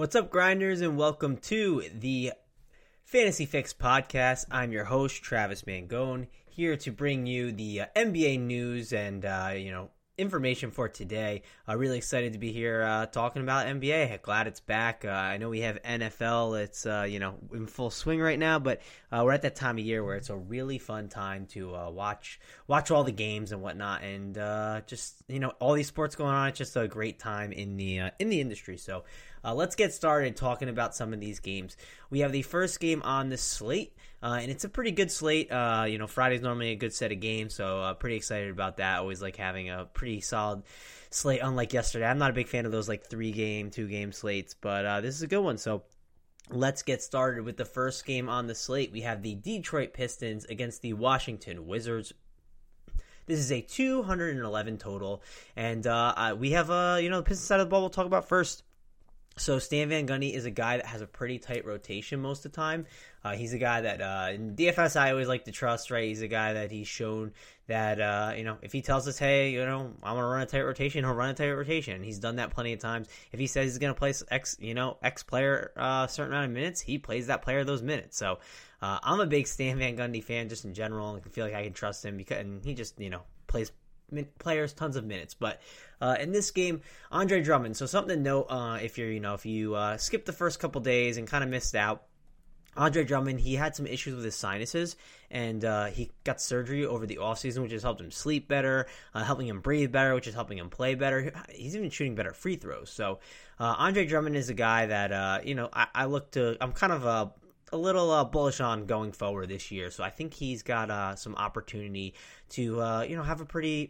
What's up, grinders, and welcome to the Fantasy Fix podcast. I'm your host, Travis Mangone, here to bring you the NBA news and information for today. Really excited to be here talking about NBA. Glad it's back. I know we have NFL. It's in full swing right now, but we're at that time of year where it's a really fun time to watch all the games and whatnot, and all these sports going on. It's just a great time in the industry. So let's get started talking about some of these games. We have the first game on the slate. And it's a pretty good slate. Friday's normally a good set of games, so pretty excited about that. Always like having a pretty solid slate, unlike yesterday. I'm not a big fan of those like 3-game, 2-game slates, but this is a good one. So let's get started with the first game on the slate. We have the Detroit Pistons against the Washington Wizards. This is a 211 total, and we have the Pistons side of the ball we'll talk about first. So Stan Van Gundy is a guy that has a pretty tight rotation most of the time. He's a guy that in DFS I always like to trust, right? He's a guy that he's shown that, if he tells us, hey, I want to run a tight rotation, he'll run a tight rotation. He's done that plenty of times. If he says he's going to play X player a certain amount of minutes, he plays that player those minutes. So I'm a big Stan Van Gundy fan just in general, and I feel like I can trust him and he just, plays players tons of minutes. But in this game, Andre Drummond, so something to note if you skipped the first couple days and kind of missed out, Andre Drummond, he had some issues with his sinuses, and he got surgery over the offseason, which has helped him sleep better, helping him breathe better, which is helping him play better. He's even shooting better free throws. So Andre Drummond is a guy that I'm kind of a little bullish on going forward this year. So I think he's got some opportunity to have a pretty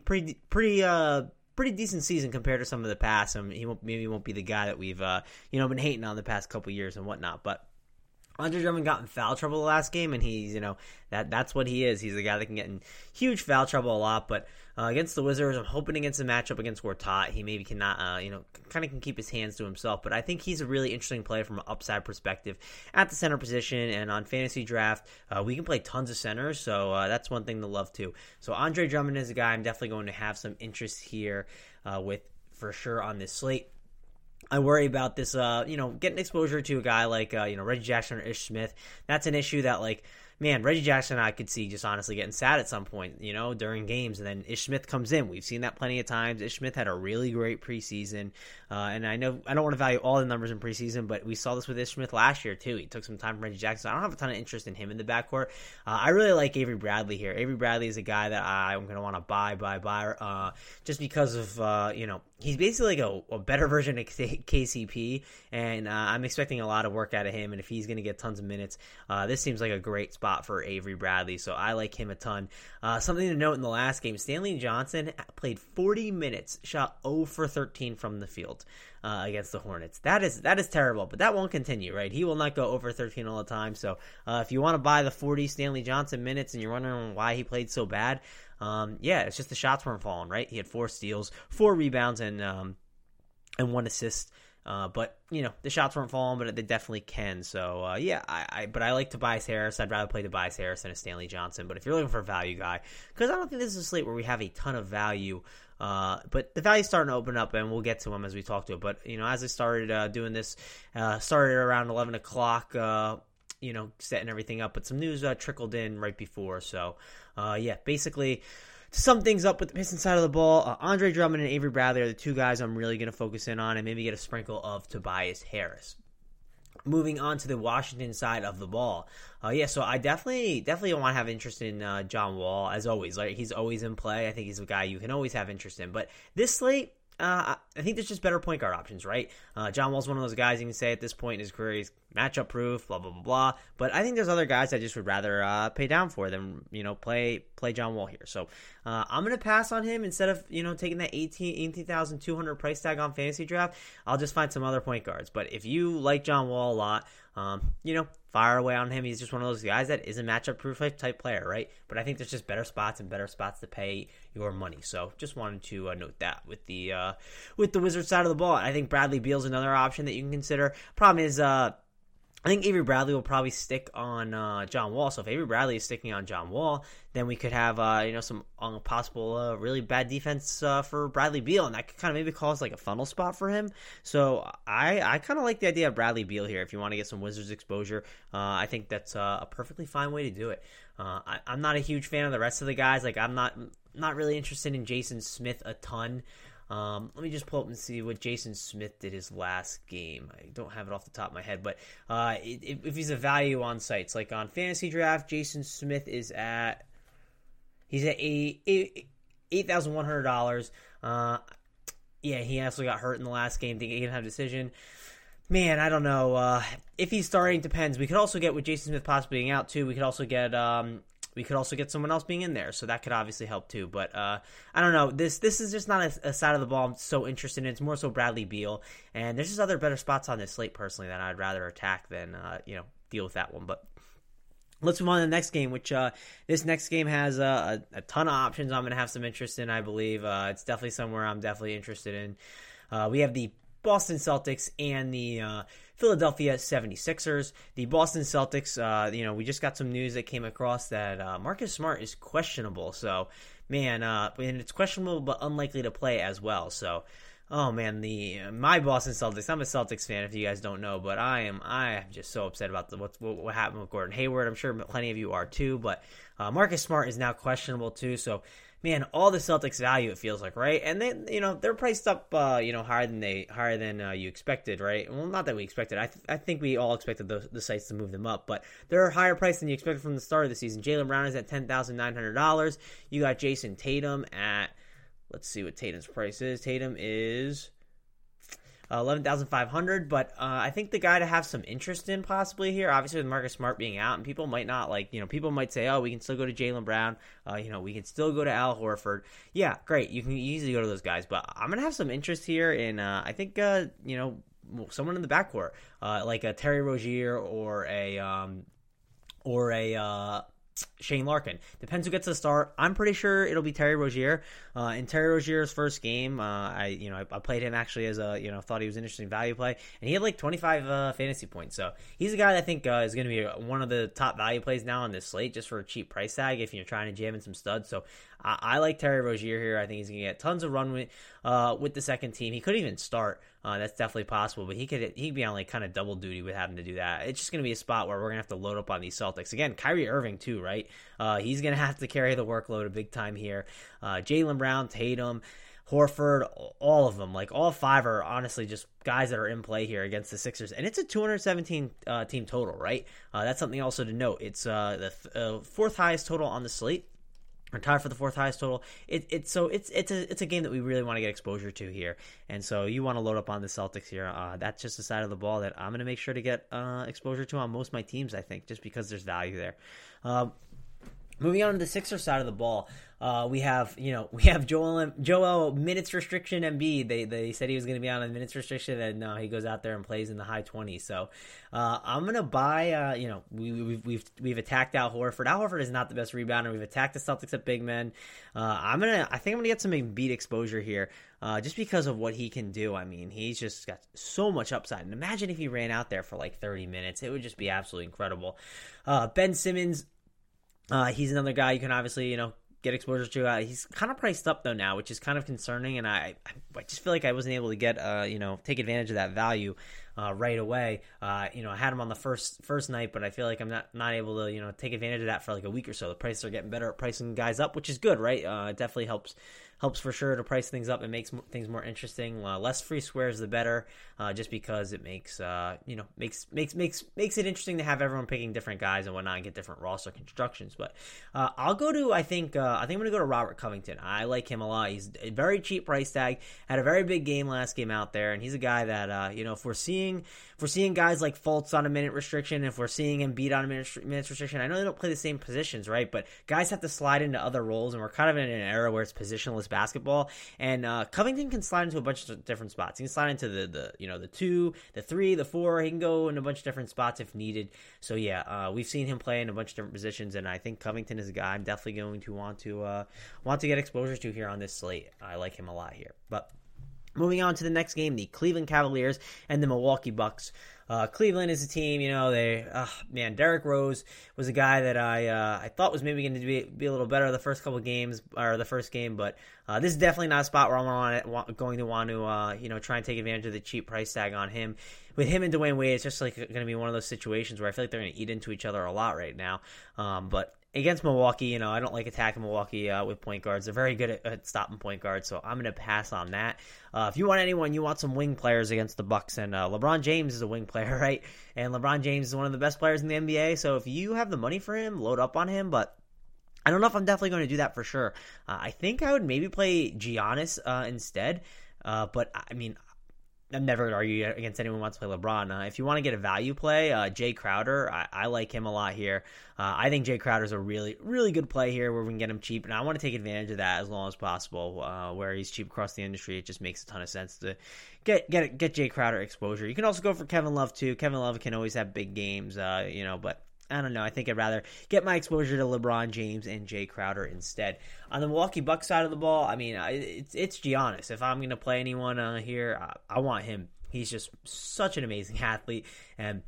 decent season compared to some of the past. He won't be the guy that we've been hating on the past couple years and whatnot, but Andre Drummond got in foul trouble the last game, and he's, that's what he is. He's a guy that can get in huge foul trouble a lot, but against the Wizards, I'm hoping against a matchup against Gortat, he maybe cannot, kind of can keep his hands to himself, but I think he's a really interesting player from an upside perspective at the center position, and on fantasy draft, we can play tons of centers, so that's one thing to love too. So Andre Drummond is a guy I'm definitely going to have some interest here with, for sure, on this slate. I worry about this, getting exposure to a guy like, Reggie Jackson or Ish Smith. That's an issue that, Reggie Jackson I could see just honestly getting sad at some point, during games, and then Ish Smith comes in. We've seen that plenty of times. Ish Smith had a really great preseason, and I know I don't want to value all the numbers in preseason, but we saw this with Ish Smith last year too. He took some time from Reggie Jackson. So I don't have a ton of interest in him in the backcourt. I really like Avery Bradley here. Avery Bradley is a guy that I'm going to want to buy, just because of, he's basically like a better version of KCP, and I'm expecting a lot of work out of him, and if he's going to get tons of minutes, this seems like a great spot for Avery Bradley, so I like him a ton. Something to note in the last game, Stanley Johnson played 40 minutes, shot 0 for 13 from the field against the Hornets. That is terrible, but that won't continue, right? He will not go over 13 all the time, so if you want to buy the 40 Stanley Johnson minutes and you're wondering why he played so bad, it's just the shots weren't falling, right? He had 4 steals, 4 rebounds, and 1 assist. But the shots weren't falling, but they definitely can. So but I like Tobias Harris. I'd rather play Tobias Harris than a Stanley Johnson. But if you're looking for a value guy, because I don't think this is a slate where we have a ton of value, but the value's starting to open up, and we'll get to them as we talk to it. But as I started doing this, started around 11 o'clock. Setting everything up, but some news trickled in right before. So basically, to sum things up with the Pistons side of the ball, Andre Drummond and Avery Bradley are the two guys I'm really going to focus in on, and maybe get a sprinkle of Tobias Harris. Moving on to the Washington side of the ball, so I definitely want to have interest in John Wall, as always. Like, he's always in play. I think he's a guy you can always have interest in. But this slate, I think there's just better point guard options, right? John Wall's one of those guys you can say at this point in his career he's matchup proof, blah, blah, blah, blah. But I think there's other guys I just would rather pay down for than, play John Wall here. So I'm going to pass on him instead of, taking that $18,200 price tag on fantasy draft. I'll just find some other point guards. But if you like John Wall a lot, fire away on him. He's just one of those guys that is a matchup proof type player, right? But I think there's just better spots to pay your money. So just wanted to note that with the Wizards side of the ball. I think Bradley Beal's another option that you can consider. Problem is, I think Avery Bradley will probably stick on John Wall. So if Avery Bradley is sticking on John Wall, then we could have some possible really bad defense for Bradley Beal, and that could kind of maybe cause like a funnel spot for him. So I kind of like the idea of Bradley Beal here. If you want to get some Wizards exposure, I think that's a perfectly fine way to do it. I'm not a huge fan of the rest of the guys. Like I'm not really interested in Jason Smith a ton. Let me just pull up and see what Jason Smith did his last game. I don't have it off the top of my head, but if he's a value on sites like on Fantasy Draft, Jason Smith is at $8,100. Yeah, he also got hurt in the last game. He didn't have a decision. Man, I don't know. If he's starting, depends. We could also get with Jason Smith possibly being out too. We could also get someone else being in there, so that could obviously help too. But I don't know. This is just not a side of the ball I'm so interested in. It's more so Bradley Beal, and there's just other better spots on this slate personally that I'd rather attack than deal with that one. But let's move on to the next game, which this next game has a ton of options I'm going to have some interest in, I believe. It's definitely somewhere I'm definitely interested in. We have the Boston Celtics and the Philadelphia 76ers. The Boston Celtics, we just got some news that came across that Marcus Smart is questionable. So, man, and it's questionable but unlikely to play as well. So, oh man, my Boston Celtics. I'm a Celtics fan, if you guys don't know, but I am just so upset about what happened with Gordon Hayward. I'm sure plenty of you are too. But Marcus Smart is now questionable too. So, man, all the Celtics value, it feels like, right? And then they're priced up higher than you expected, right? Well, not that we expected. I think we all expected the sites to move them up, but they're higher priced than you expected from the start of the season. Jaylen Brown is at $10,900. You got Jason Tatum at, let's see what Tatum's price is. Tatum is $11,500, but I think the guy to have some interest in possibly here, obviously with Marcus Smart being out, and people might not people might say, oh, we can still go to Jaylen Brown, we can still go to Al Horford. Yeah, great, you can easily go to those guys, but I'm gonna have some interest here in I think someone in the backcourt, like a Terry Rozier or a Shane Larkin. Depends who gets the start. I'm pretty sure it'll be Terry Rozier. In Terry Rozier's first game, I played him actually as thought he was an interesting value play, and he had like 25 fantasy points. So he's a guy that I think is going to be one of the top value plays now on this slate, just for a cheap price tag if you're trying to jam in some studs. So I like Terry Rozier here. I think he's going to get tons of run with the second team. He could even start. That's definitely possible, but he could be on like kind of double duty with having to do that. It's just going to be a spot where we're going to have to load up on these Celtics. Again, Kyrie Irving too, right? He's going to have to carry the workload a big time here. Jaylen Brown, Tatum, Horford, all of them, like all five are honestly just guys that are in play here against the Sixers, and it's a 217 team total, right? That's something also to note. It's the fourth highest total on the slate, or tied for the fourth highest total. It's a game that we really want to get exposure to here, and so you want to load up on the Celtics here. That's just the side of the ball that I'm going to make sure to get exposure to on most of my teams, I think, just because there's value there. Moving on to the Sixers side of the ball, we have Joel minutes restriction Embiid. They said he was going to be on a minutes restriction, and he goes out there and plays in the high 20s. So I'm going to buy. We've attacked Al Horford. Al Horford is not the best rebounder. We've attacked the Celtics at big men. I think I'm gonna get some Embiid exposure here, just because of what he can do. I mean, he's just got so much upside. And imagine if he ran out there for like 30 minutes, it would just be absolutely incredible. Ben Simmons. He's another guy you can obviously, get exposure to. He's kind of priced up though now, which is kind of concerning, and I just feel like I wasn't able to get take advantage of that value right away. I had him on the first night, but I feel like I'm not able to take advantage of that for like a week or so. The prices are getting better at pricing guys up, which is good, right? It definitely helps for sure to price things up. It makes things more interesting. Less free squares, the better. Just because it makes it interesting to have everyone picking different guys and whatnot and get different roster constructions. But I'll go to I think I'm going to go to Robert Covington. I like him a lot. He's a very cheap price tag. Had a very big game last game out there, and he's a guy that if we're seeing guys like Fultz on a minute restriction, if we're seeing Embiid on a minutes restriction, I know they don't play the same positions, right? But guys have to slide into other roles, and we're kind of in an era where it's positionless basketball, and Covington can slide into a bunch of different spots. He can slide into the 2, the 3, the 4. He can go in a bunch of different spots if needed. So yeah, we've seen him play in a bunch of different positions, and I think Covington is a guy I'm definitely going to want to get exposure to here on this slate. I like him a lot here. But moving on to the next game, the Cleveland Cavaliers and the Milwaukee Bucks. Cleveland is a team, Derrick Rose was a guy that I thought was maybe going to be a little better the first couple games, or the first game, but this is definitely not a spot where I'm going to want to, try and take advantage of the cheap price tag on him. With him and Dwayne Wade, it's just like going to be one of those situations where I feel like they're going to eat into each other a lot right now. But against Milwaukee, I don't like attacking Milwaukee with point guards. They're very good at stopping point guards, so I'm going to pass on that. If you want some wing players against the Bucks, and LeBron James is a wing player, right? And LeBron James is one of the best players in the NBA, so if you have the money for him, load up on him, but I don't know if I'm definitely going to do that for sure. I think I would maybe play Giannis instead, but I mean, I'm never going to argue against anyone who wants to play LeBron. If you want to get a value play, Jay Crowder, I like him a lot here. I think Jay Crowder's a really, really good play here where we can get him cheap, and I want to take advantage of that as long as possible. Where he's cheap across the industry, it just makes a ton of sense to get Jay Crowder exposure. You can also go for Kevin Love too. Kevin Love can always have big games, but I don't know. I think I'd rather get my exposure to LeBron James and Jay Crowder instead. On the Milwaukee Bucks side of the ball, I mean, it's Giannis. If I'm going to play anyone here, I want him. He's just such an amazing athlete, and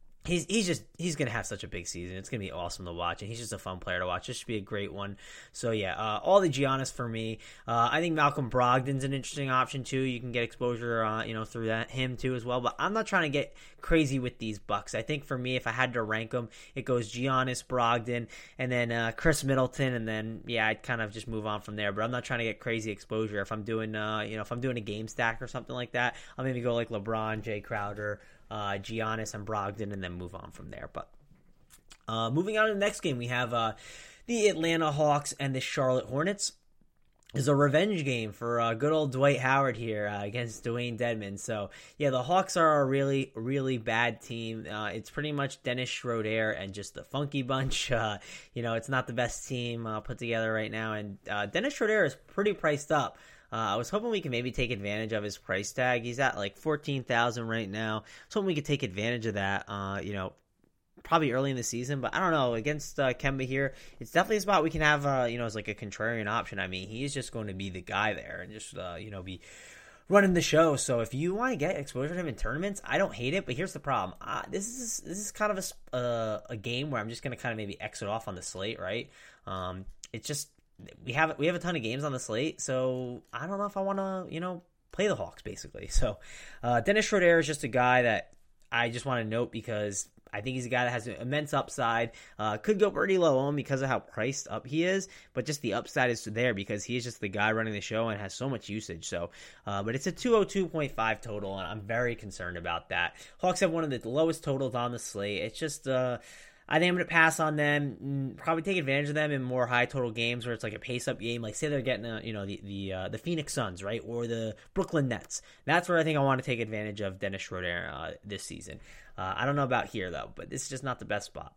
he's going to have such a big season. It's going to be awesome to watch, and he's just a fun player to watch. This should be a great one. So yeah, all the Giannis for me. I think Malcolm Brogdon's an interesting option too. You can get exposure, through him too as well. But I'm not trying to get crazy with these Bucks. I think for me, if I had to rank them, it goes Giannis, Brogdon, and then Chris Middleton, and then I'd kind of just move on from there. But I'm not trying to get crazy exposure. If I'm doing, if I'm doing a game stack or something like that, I'll maybe go like LeBron, Jay Crowder, Giannis and Brogdon, and then move on from there. But moving on to the next game, we have the Atlanta Hawks and the Charlotte Hornets. Is a revenge game for good old Dwight Howard here against Dwayne Dedmon. So, the Hawks are a really, really bad team. It's pretty much Dennis Schroeder and just the Funky Bunch. It's not the best team put together right now. And Dennis Schroeder is pretty priced up. I was hoping we could maybe take advantage of his price tag. He's at like $14,000 right now. So hoping we could take advantage of that, probably early in the season. But I don't know. Against Kemba here, it's definitely a spot we can have, as like a contrarian option. I mean, he's just going to be the guy there and just, be running the show. So if you want to get exposure to him in tournaments, I don't hate it. But here's the problem. This is kind of a game where I'm just going to kind of maybe exit off on the slate, right? It's just, we have a ton of games on the slate, so I don't know if I want to, play the Hawks, basically. So Dennis Schroeder is just a guy that I just want to note because I think he's a guy that has an immense upside. Could go pretty low on because of how priced up he is, but just the upside is there because he is just the guy running the show and has so much usage. So, but it's a 202.5 total, and I'm very concerned about that. Hawks have one of the lowest totals on the slate. It's just I think I'm going to pass on them, probably take advantage of them in more high total games where it's like a pace-up game. Like, say they're getting, the Phoenix Suns, right, or the Brooklyn Nets. That's where I think I want to take advantage of Dennis Schroeder this season. I don't know about here, though, but this is just not the best spot.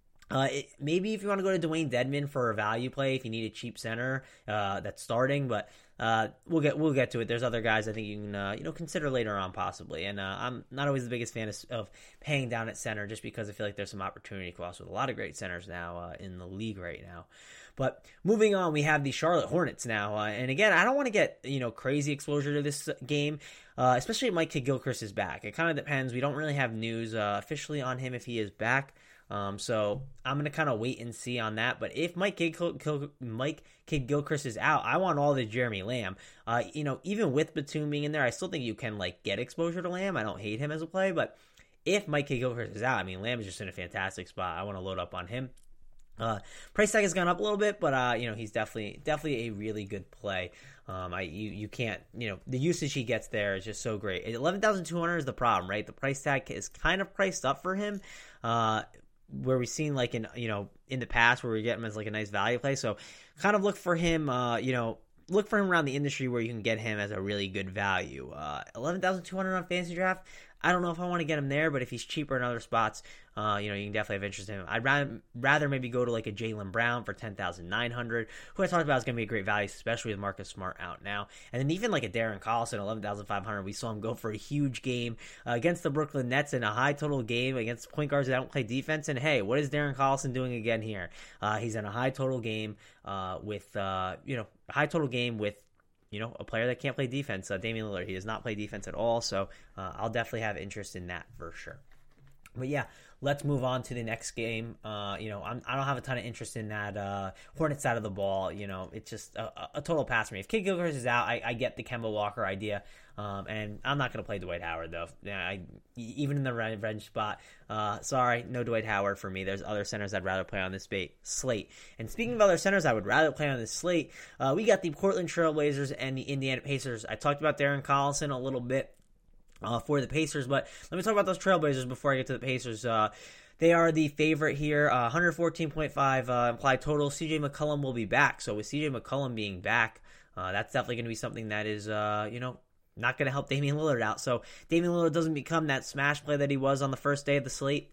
Maybe if you want to go to Dwayne Dedmon for a value play, if you need a cheap center that's starting, but we'll get to it. There's other guys I think you can consider later on possibly, and I'm not always the biggest fan of paying down at center just because I feel like there's some opportunity costs with a lot of great centers now in the league right now. But moving on, we have the Charlotte Hornets now, and again, I don't want to get crazy exposure to this game. Especially if Mike Kidd-Gilchrist is back. It kind of depends. We don't really have news officially on him if he is back. So I'm going to kind of wait and see on that. But if Mike Kidd-Gilchrist is out, I want all the Jeremy Lamb. Even with Batum being in there, I still think you can get exposure to Lamb. I don't hate him as a play, but if Mike Kidd-Gilchrist is out, I mean, Lamb is just in a fantastic spot. I want to load up on him. Price tag has gone up a little bit, but he's definitely a really good play. You can't, the usage he gets there is just so great. 11,200 is the problem, right? The price tag is kind of priced up for him, where we've seen in the past where we get him as like a nice value play. So kind of look for him, look for him around the industry where you can get him as a really good value. 11,200 on Fantasy Draft. I don't know if I want to get him there, but if he's cheaper in other spots, you can definitely have interest in him. I'd rather maybe go to like a Jaylen Brown for 10,900, who I talked about is going to be a great value, especially with Marcus Smart out now. And then even like a Darren Collison, 11,500, we saw him go for a huge game against the Brooklyn Nets in a high total game against point guards that don't play defense. And hey, what is Darren Collison doing again here? He's in a high total game with a player that can't play defense, Damian Lillard. He does not play defense at all, so I'll definitely have interest in that for sure. But yeah, let's move on to the next game. I don't have a ton of interest in that Hornets side of the ball. It's just a total pass for me. If Kid Gilchrist is out, I get the Kemba Walker idea. And I'm not going to play Dwight Howard, though. Even in the revenge spot, sorry, no Dwight Howard for me. There's other centers I'd rather play on this slate. And speaking of other centers I would rather play on this slate, we got the Portland Trailblazers and the Indiana Pacers. I talked about Darren Collison a little bit for the Pacers, but let me talk about those Trailblazers before I get to the Pacers. They are the favorite here, 114.5 implied total. CJ McCollum will be back, so with CJ McCollum being back, that's definitely going to be something that is, not going to help Damian Lillard out. So Damian Lillard doesn't become that smash play that he was on the first day of the slate.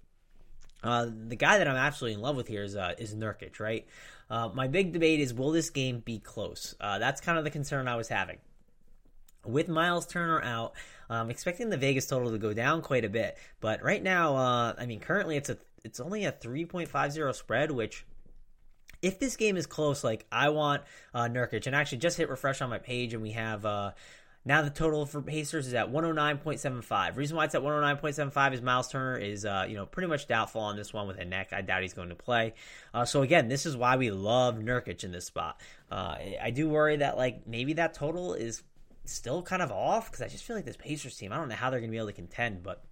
The guy that I'm absolutely in love with here is Nurkic, right? My big debate is, will this game be close? That's kind of the concern I was having. With Miles Turner out, I'm expecting the Vegas total to go down quite a bit. But right now, currently it's only a 3.50 spread, which, if this game is close, I want Nurkic. And actually, just hit refresh on my page, and we have now the total for Pacers is at 109.75. Reason why it's at 109.75 is Miles Turner is pretty much doubtful on this one with a neck. I doubt he's going to play. So again, this is why we love Nurkic in this spot. I do worry that maybe that total is still kind of off, because I just feel like this Pacers team, I don't know how they're going to be able to contend, but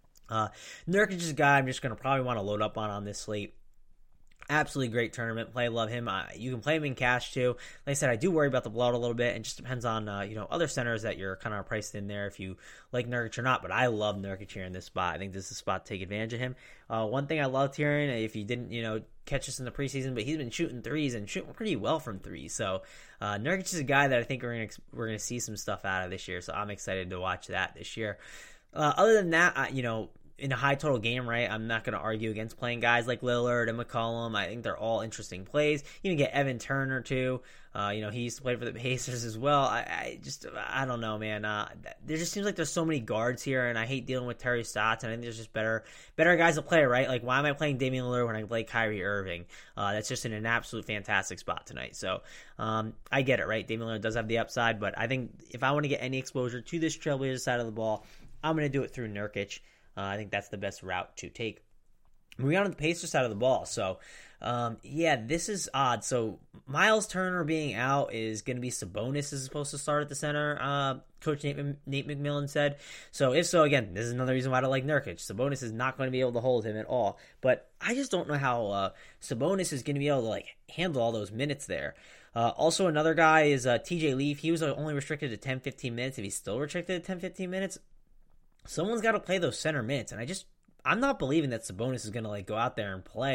Nurkic is a guy I'm just going to probably want to load up on this slate. Absolutely great tournament play. Love him. You can play him in cash too. Like I said, I do worry about the blowout a little bit, and just depends on other centers that you're kind of priced in there if you like Nurkic or not. But I love Nurkic here in this spot. I think this is a spot to take advantage of him. One thing I loved hearing, if you didn't catch us in the preseason, but he's been shooting threes and shooting pretty well from threes. So Nurkic is a guy that I think we're gonna see some stuff out of this year. So I'm excited to watch that this year. Other than that, in a high total game, right, I'm not going to argue against playing guys like Lillard and McCollum. I think they're all interesting plays. You can get Evan Turner too. He used to play for the Pacers as well. I don't know, man. There just seems like there's so many guards here, and I hate dealing with Terry Stotts, and I think there's just better guys to play, right? Why am I playing Damian Lillard when I play Kyrie Irving? That's just in an absolute fantastic spot tonight. So I get it, right? Damian Lillard does have the upside, but I think if I want to get any exposure to this Trailblazers side of the ball, I'm going to do it through Nurkic. I think that's the best route to take. Moving on to the Pacers side of the ball. So, this is odd. So, Miles Turner being out is going to be Sabonis is supposed to start at the center, Coach Nate McMillan said. So, if so, again, this is another reason why I don't like Nurkic. Sabonis is not going to be able to hold him at all. But I just don't know how Sabonis is going to be able to, handle all those minutes there. Also, another guy is TJ Leaf. He was only restricted to 10-15 minutes. If he's still restricted to 10-15 minutes, someone's got to play those center minutes, and I'm not believing that Sabonis is going to go out there and play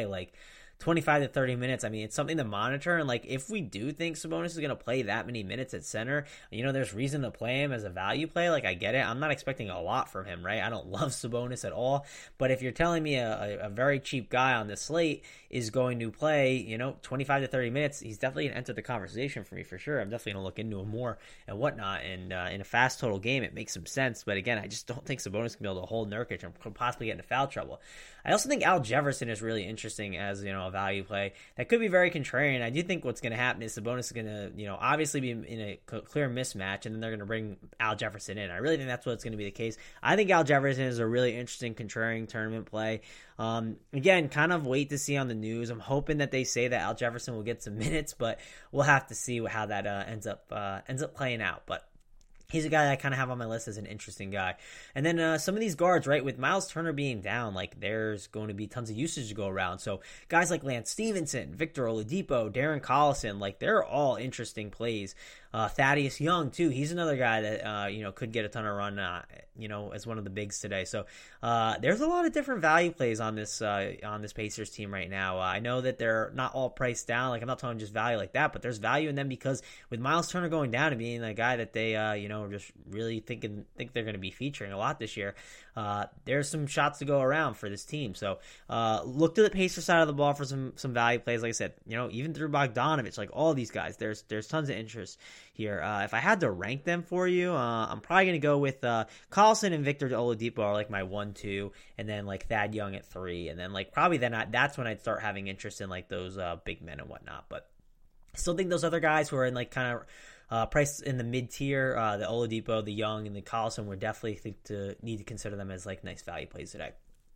25 to 30 minutes. I mean, it's something to monitor. And, if we do think Sabonis is going to play that many minutes at center, there's reason to play him as a value play. I get it. I'm not expecting a lot from him, right? I don't love Sabonis at all. But if you're telling me a very cheap guy on this slate is going to play, 25 to 30 minutes, he's definitely going to enter the conversation for me for sure. I'm definitely going to look into him more and whatnot. And in a fast total game, it makes some sense. But again, I just don't think Sabonis can be able to hold Nurkic and could possibly get into foul trouble. I also think Al Jefferson is really interesting as, a value play. That could be very contrarian. I do think what's going to happen is Sabonis is going to, obviously be in a clear mismatch, and then they're going to bring Al Jefferson in. I really think that's what's going to be the case. I think Al Jefferson is a really interesting contrarian tournament play. Again, kind of wait to see on the news. I'm hoping that they say that Al Jefferson will get some minutes, but we'll have to see how that ends up playing out. But he's a guy I kind of have on my list as an interesting guy. And then some of these guards, right, with Miles Turner being down, there's going to be tons of usage to go around. So guys like Lance Stevenson, Victor Oladipo, Darren Collison, they're all interesting plays. Thaddeus Young, too. He's another guy that, could get a ton of run, as one of the bigs today. So there's a lot of different value plays on this Pacers team right now. I know that they're not all priced down. I'm not talking just value like that, but there's value in them because with Miles Turner going down and being a guy that they, are just really think they're going to be featuring a lot this year, there's some shots to go around for this team. So look to the Pacers side of the ball for some value plays. Like I said, even through Bogdanovich, all these guys, there's tons of interest here. If I had to rank them for you, I'm probably going to go with Collison and Victor Oladipo are my 1-2, and then Thad Young at 3, and then probably that's when I'd start having interest in those big men and whatnot. But I still think those other guys who are in kind of priced in the mid tier, the Oladipo, the Young, and the Collison, would definitely need to consider them as nice value plays today.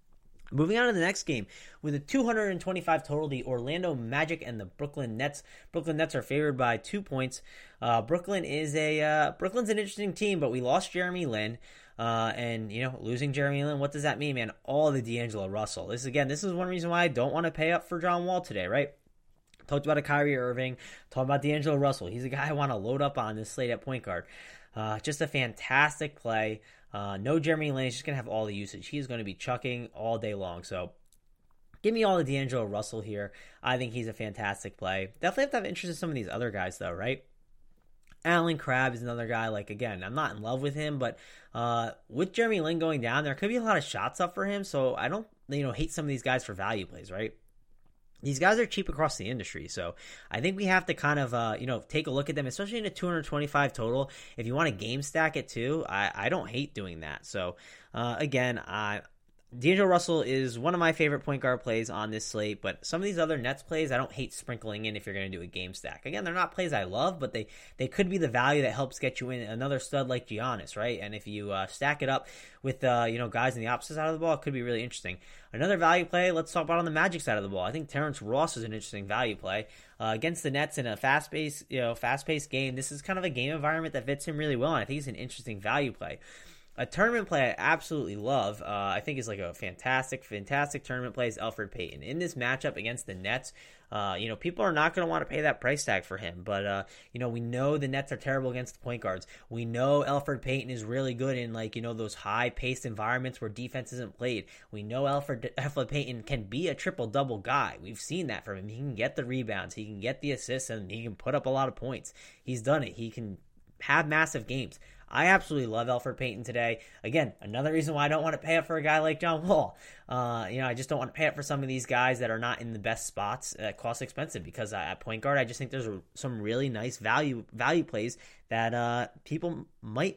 Moving on to the next game, with a 225 total, the Orlando Magic and the Brooklyn Nets. Brooklyn Nets are favored by 2 points. Brooklyn's an interesting team, but we lost Jeremy Lin. And losing Jeremy Lin, what does that mean, man? All the D'Angelo Russell. This is one reason why I don't want to pay up for John Wall today, right? Talked about a Kyrie Irving, talked about D'Angelo Russell. He's a guy I want to load up on this slate at point guard. Just a fantastic play. No Jeremy Lin. He's just going to have all the usage. He's going to be chucking all day long. So give me all the D'Angelo Russell here. I think he's a fantastic play. Definitely have to have interest in some of these other guys, though, right? Allen Crabbe is another guy. Like, again, I'm not in love with him, but with Jeremy Lin going down, there could be a lot of shots up for him. So I don't, hate some of these guys for value plays, right? These guys are cheap across the industry, so I think we have to kind of, take a look at them, especially in a 225 total. If you want to game stack it too, I don't hate doing that. So, again, D'Angelo Russell is one of my favorite point guard plays on this slate, but some of these other Nets plays I don't hate sprinkling in if you're going to do a game stack. Again, they're not plays I love, but they could be the value that helps get you in another stud like Giannis, right? And if you stack it up with guys on the opposite side of the ball, it could be really interesting. Another value play, let's talk about on the Magic side of the ball. I think Terrence Ross is an interesting value play against the Nets in a fast-paced game. This is kind of a game environment that fits him really well, and I think he's an interesting value play. A tournament play I absolutely love, I think is like a fantastic tournament play is Elfrid Payton. In this matchup against the Nets, people are not going to want to pay that price tag for him. But, we know the Nets are terrible against the point guards. We know Elfrid Payton is really good in, those high-paced environments where defense isn't played. We know Elfrid Payton can be a triple-double guy. We've seen that from him. He can get the rebounds. He can get the assists, and he can put up a lot of points. He's done it. He can have massive games. I absolutely love Elfrid Payton today. Again, another reason why I don't want to pay up for a guy like John Wall. I just don't want to pay up for some of these guys that are not in the best spots that cost expensive, because at point guard, I just think there's some really nice value plays that people might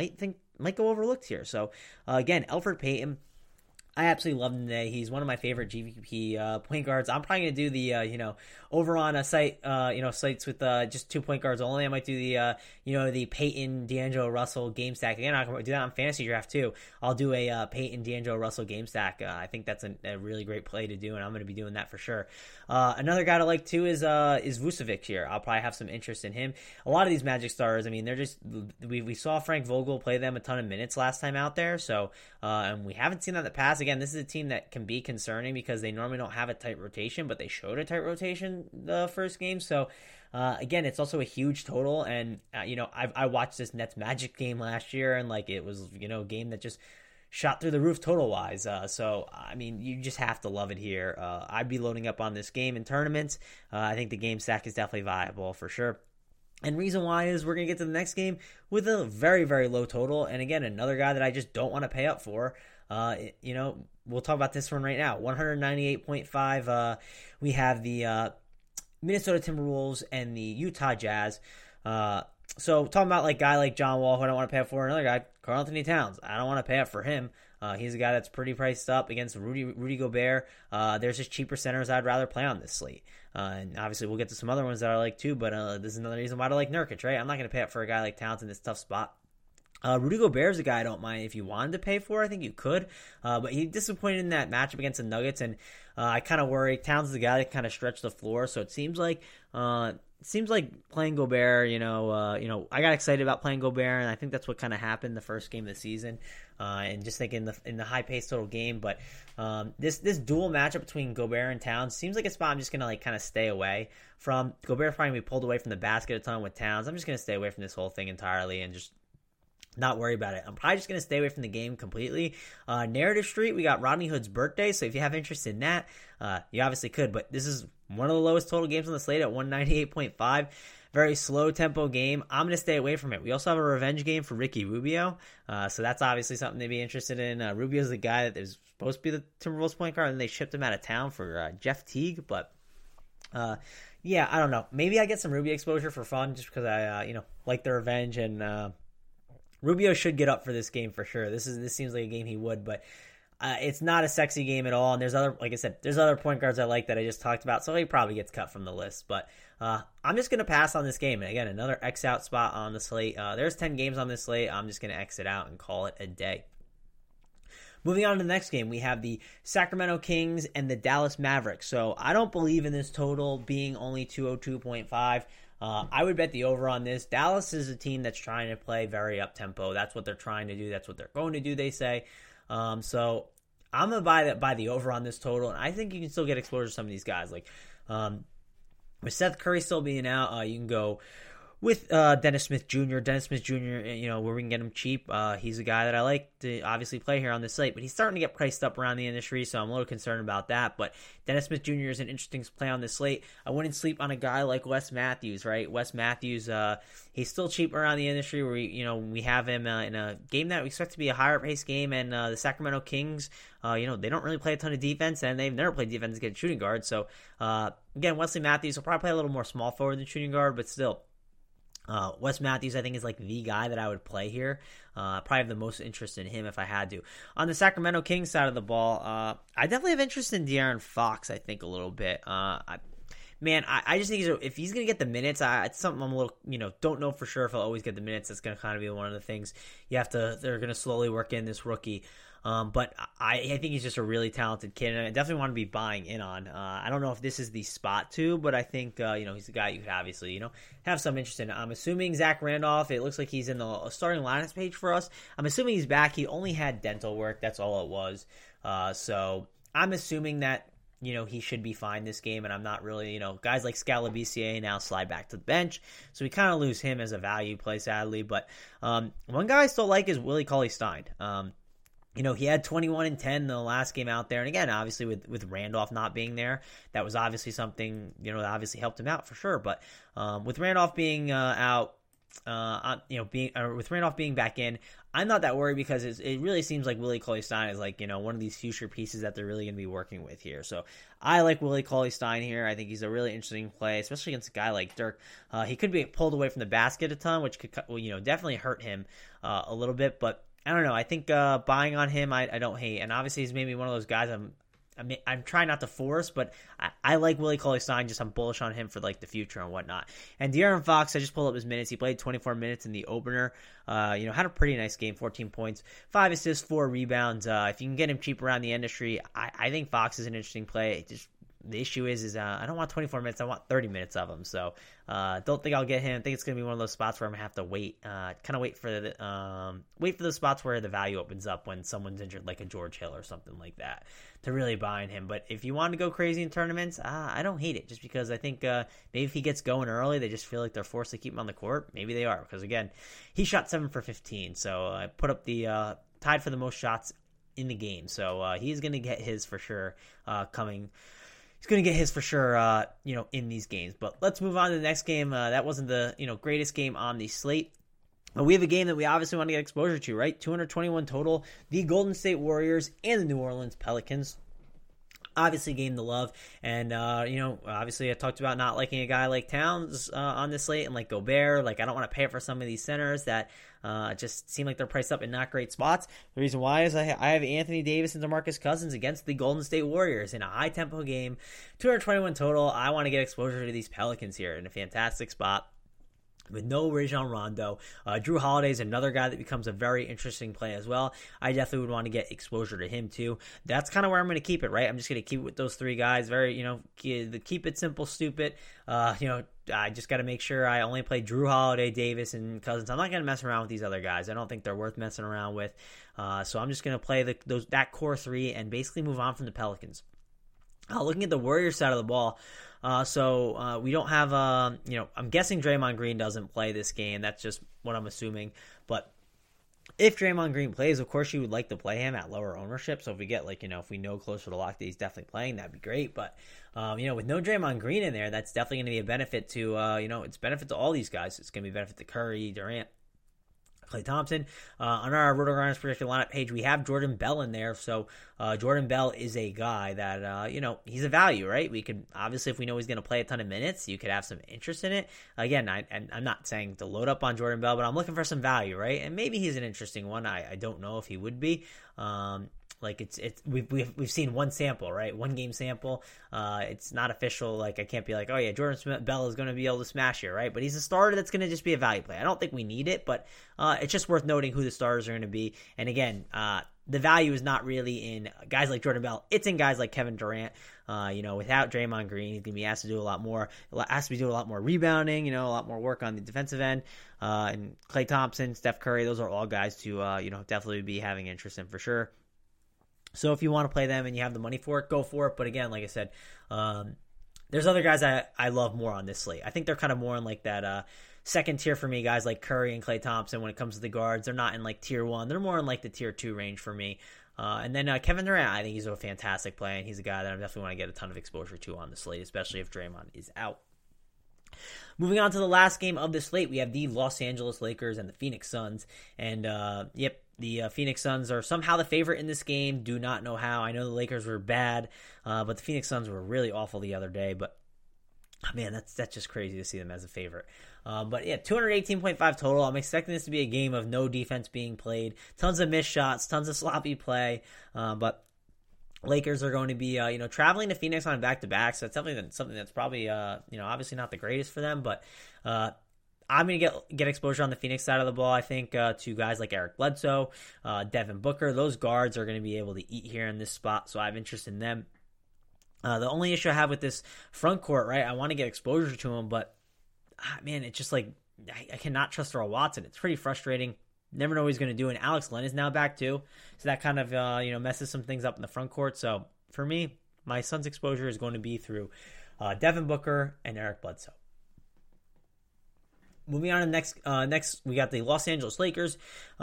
go overlooked here. So again, Elfrid Payton, I absolutely love him today. He's one of my favorite GPP point guards. I'm probably going to do the, over on a site, sites with just 2 point guards only. I might do the Payton, D'Angelo Russell game stack. Again, I'm going to do that on Fantasy Draft too. I'll do a Payton, D'Angelo Russell game stack. I think that's a really great play to do, and I'm going to be doing that for sure. Another guy to like too is Vucevic here. I'll probably have some interest in him. A lot of these Magic stars, I mean, they're just, we saw Frank Vogel play them a ton of minutes last time out there. So, and we haven't seen that in the past. Again, this is a team that can be concerning because they normally don't have a tight rotation, but they showed a tight rotation the first game. So, again, it's also a huge total. And, I watched this Nets Magic game last year, and it was, a game that just shot through the roof total wise. So, I mean, you just have to love it here. I'd be loading up on this game in tournaments. I think the game stack is definitely viable for sure. And reason why is we're going to get to the next game with a very, very low total. And again, another guy that I just don't want to pay up for. We'll talk about this one right now. 198.5. We have the Minnesota Timberwolves and the Utah Jazz. So talking about guy like John Wall, who I don't want to pay up for. Another guy, Karl-Anthony Towns. I don't want to pay up for him. He's a guy that's pretty priced up against Rudy Gobert. There's just cheaper centers I'd rather play on this slate. And obviously we'll get to some other ones that I like too, but this is another reason why I like Nurkic, right? I'm not going to pay up for a guy like Towns in this tough spot. Rudy Gobert is a guy I don't mind if you wanted to pay for. I think you could. But he disappointed in that matchup against the Nuggets, and I kind of worry. Towns is the guy that kind of stretched the floor, so it seems like playing Gobert, I got excited about playing Gobert, and I think that's what kind of happened the first game of the season. And just think in the high paced total game, but this dual matchup between Gobert and Towns seems like a spot I'm just gonna kind of stay away from. Gobert's probably gonna be pulled away from the basket a ton with Towns. I'm just gonna stay away from this whole thing entirely and just not worry about it. I'm probably just going to stay away from the game completely. Narrative Street, we got Rodney Hood's birthday, so if you have interest in that, you obviously could. But this is one of the lowest total games on the slate at 198.5. Very slow tempo game. I'm going to stay away from it. We also have a revenge game for Ricky Rubio, so that's obviously something to be interested in. Rubio's the guy that is supposed to be the Timberwolves point guard, and they shipped him out of town for Jeff Teague. But yeah, I don't know. Maybe I get some Rubio exposure for fun just because I like the revenge, and Rubio should get up for this game for sure. This seems like a game he would, but it's not a sexy game at all. And there's other point guards I like that I just talked about, so he probably gets cut from the list. But I'm just gonna pass on this game. And again, another X out spot on the slate. There's 10 games on this slate. I'm just gonna exit out and call it a day. Moving on to the next game, we have the Sacramento Kings and the Dallas Mavericks. So I don't believe in this total being only 202.5. I would bet the over on this. Dallas is a team that's trying to play very up-tempo. That's what they're trying to do. That's what they're going to do, they say. So I'm going to buy the over on this total, and I think you can still get exposure to some of these guys. Like with Seth Curry still being out, you can go with Dennis Smith Jr. Dennis Smith Jr., where we can get him cheap. He's a guy that I like to obviously play here on this slate, but he's starting to get priced up around the industry, so I'm a little concerned about that. But Dennis Smith Jr. is an interesting play on this slate. I wouldn't sleep on a guy like Wes Matthews, right? Wes Matthews, he's still cheap around the industry. Where we have him in a game that we expect to be a higher pace game, and the Sacramento Kings, they don't really play a ton of defense, and they've never played defense against shooting guard. So again, Wesley Matthews will probably play a little more small forward than shooting guard, but still. Wes Matthews, I think, is like the guy that I would play here. Probably have the most interest in him if I had to. On the Sacramento Kings side of the ball, I definitely have interest in De'Aaron Fox, I think, a little bit. I just think if he's going to get the minutes, it's something I'm a little, don't know for sure if he'll always get the minutes. That's going to kind of be one of the things they're going to slowly work in this rookie. But I think he's just a really talented kid, and I definitely want to be buying in on. I don't know if this is the spot to, but I think, he's a guy you could obviously, have some interest in. I'm assuming Zach Randolph, it looks like he's in the starting lineups page for us. I'm assuming he's back. He only had dental work. That's all it was. So I'm assuming that, he should be fine this game, and I'm not really, guys like Scalabicier now slide back to the bench, so we kind of lose him as a value play, sadly. But one guy I still like is Willie Cauley-Stein. He had 21 and 10 in the last game out there. And again, obviously with Randolph not being there, that was obviously something, that obviously helped him out for sure. But with Randolph being out, with Randolph being back in, I'm not that worried because it really seems like Willie Cauley-Stein is like, one of these future pieces that they're really going to be working with here. So I like Willie Cauley-Stein here. I think he's a really interesting play, especially against a guy like Dirk. He could be pulled away from the basket a ton, which could, definitely hurt him a little bit. But I don't know. I think buying on him, I don't hate. And obviously, he's maybe one of those guys I'm trying not to force, but I like Willie Cauley-Stein. I'm bullish on him for like the future and whatnot. And De'Aaron Fox, I just pulled up his minutes. He played 24 minutes in the opener. Had a pretty nice game, 14 points, 5 assists, 4 rebounds. If you can get him cheap around the industry, I think Fox is an interesting play. The issue is I don't want 24 minutes. I want 30 minutes of him. So don't think I'll get him. I think it's going to be one of those spots where I'm going to have to wait. Kind of wait for the spots where the value opens up when someone's injured, like a George Hill or something like that, to really buy in him. But if you want to go crazy in tournaments, I don't hate it. Just because I think maybe if he gets going early, they just feel like they're forced to keep him on the court. Maybe they are. Because, again, he shot 7 for 15. So I put up the tied for the most shots in the game. So he's going to get his for sure coming. He's going to get his for sure, in these games. But let's move on to the next game. That wasn't the, greatest game on the slate. But we have a game that we obviously want to get exposure to, right? 221 total. The Golden State Warriors and the New Orleans Pelicans. Obviously, game to love. And, obviously I talked about not liking a guy like Towns on this slate and like Gobert. Like, I don't want to pay for some of these centers that just seem like they're priced up in not great spots. The reason why is I have Anthony Davis and DeMarcus Cousins against the Golden State Warriors in a high-tempo game. 221 total. I want to get exposure to these Pelicans here in a fantastic spot. With no Rajon Rondo. Drew Holiday is another guy that becomes a very interesting play as well. I definitely would want to get exposure to him too. That's kind of where I'm going to keep it, right? I'm just going to keep it with those three guys. Very, keep it simple, stupid. I just got to make sure I only play Drew Holiday, Davis, and Cousins. I'm not going to mess around with these other guys. I don't think they're worth messing around with. So I'm just going to play that core three and basically move on from the Pelicans. Looking at the Warriors side of the ball, we don't have, I'm guessing Draymond Green doesn't play this game. That's just what I'm assuming. But if Draymond Green plays, of course you would like to play him at lower ownership. So if we get if we know closer to lock that he's definitely playing, that'd be great. But, with no Draymond Green in there, that's definitely going to be a benefit to, it's benefit to all these guys. It's going to be a benefit to Curry, Durant, Klay Thompson. On our RotoGrinders projected lineup page, we have Jordan Bell in there. So Jordan Bell is a guy that, he's a value, right? We could, obviously, if we know he's going to play a ton of minutes, you could have some interest in it. Again, I'm not saying to load up on Jordan Bell, but I'm looking for some value, right? And maybe he's an interesting one. I don't know if he would be. We've seen one sample, right? One game sample. It's not official. Like, I can't be like, oh yeah, Jordan Bell is going to be able to smash here, right? But he's a starter that's going to just be a value play. I don't think we need it, but it's just worth noting who the starters are going to be. And again, the value is not really in guys like Jordan Bell. It's in guys like Kevin Durant. Without Draymond Green, he's going to be asked to do a lot more. Has to be doing a lot more rebounding, a lot more work on the defensive end. And Klay Thompson, Steph Curry, those are all guys to, definitely be having interest in for sure. So if you want to play them and you have the money for it, go for it. But again, like I said, there's other guys I love more on this slate. I think they're kind of more in like that second tier for me, guys like Curry and Klay Thompson when it comes to the guards. They're not in like tier 1. They're more in like the tier 2 range for me. And then Kevin Durant, I think he's a fantastic play, and he's a guy that I definitely want to get a ton of exposure to on the slate, especially if Draymond is out. Moving on to the last game of the slate, we have the Los Angeles Lakers and the Phoenix Suns. And, the Phoenix Suns are somehow the favorite in this game. Do not know how. I know the Lakers were bad, but the Phoenix Suns were really awful the other day. But, man, that's just crazy to see them as a favorite. 218.5 total. I'm expecting this to be a game of no defense being played. Tons of missed shots, tons of sloppy play. But Lakers are going to be, traveling to Phoenix on back-to-back. So that's something that's probably, obviously not the greatest for them. But I'm going to get exposure on the Phoenix side of the ball, I think, to guys like Eric Bledsoe, Devin Booker. Those guards are going to be able to eat here in this spot, so I have interest in them. The only issue I have with this front court, right, I want to get exposure to them, but, man, it's just like I cannot trust Earl Watson. It's pretty frustrating. Never know what he's going to do, and Alex Len is now back too, so that kind of messes some things up in the front court. So for me, my Suns' exposure is going to be through Devin Booker and Eric Bledsoe. Moving on to next we got the Los Angeles Lakers.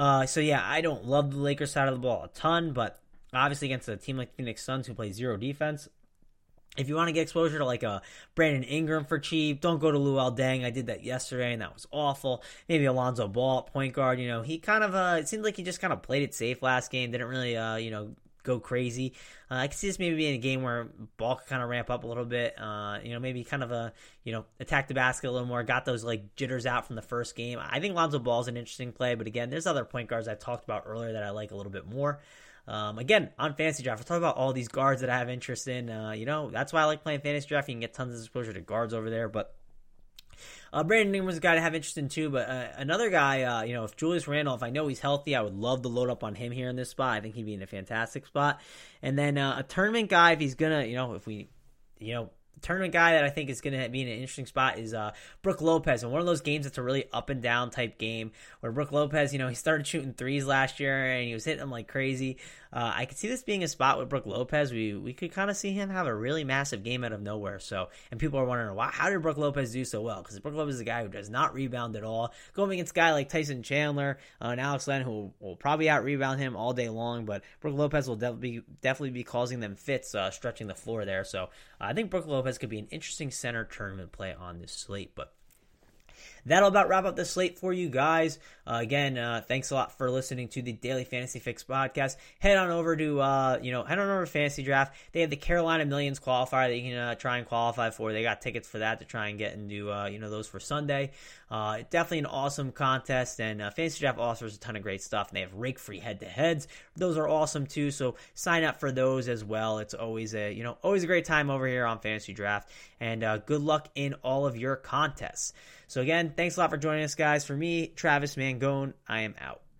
I don't love the Lakers side of the ball a ton, but obviously against a team like Phoenix Suns who play zero defense, if you want to get exposure to like a Brandon Ingram for cheap, don't go to Luol Deng. I did that yesterday, and that was awful. Maybe Alonzo Ball at point guard. He kind of it seemed like he just kind of played it safe last game. Didn't really go crazy. I could see this maybe being a game where Ball could kind of ramp up a little bit. Maybe kind of attack the basket a little more. Got those like jitters out from the first game. I think Lonzo Ball is an interesting play, but again, there's other point guards I talked about earlier that I like a little bit more. Again, on Fantasy Draft, we'll talk about all these guards that I have interest in. That's why I like playing Fantasy Draft. You can get tons of exposure to guards over there, but Brandon Ingram was a guy to have interest in too, but another guy, if Julius Randle, if I know he's healthy, I would love to load up on him here in this spot. I think he'd be in a fantastic spot. And then a tournament guy, if he's going to, tournament guy that I think is going to be in an interesting spot is Brook Lopez. And one of those games that's a really up and down type game where Brook Lopez, he started shooting threes last year and he was hitting them like crazy. I could see this being a spot with Brook Lopez. We could kind of see him have a really massive game out of nowhere. And people are wondering, how did Brook Lopez do so well? Because Brook Lopez is a guy who does not rebound at all. Going against a guy like Tyson Chandler and Alex Len, who will probably out-rebound him all day long. But Brook Lopez will definitely be causing them fits, stretching the floor there. So I think Brook Lopez could be an interesting center tournament play on this slate. But that'll about wrap up the slate for you guys. Again, thanks a lot for listening to the Daily Fantasy Fix podcast. Head on over to Fantasy Draft. They have the Carolina Millions qualifier that you can try and qualify for. They got tickets for that to try and get into those for Sunday. Definitely an awesome contest, and Fantasy Draft offers a ton of great stuff. And they have rake-free head-to-heads. Those are awesome too. So sign up for those as well. It's always a great time over here on Fantasy Draft. And good luck in all of your contests. So again, thanks a lot for joining us, guys. For me, Travis Mangone, I am out.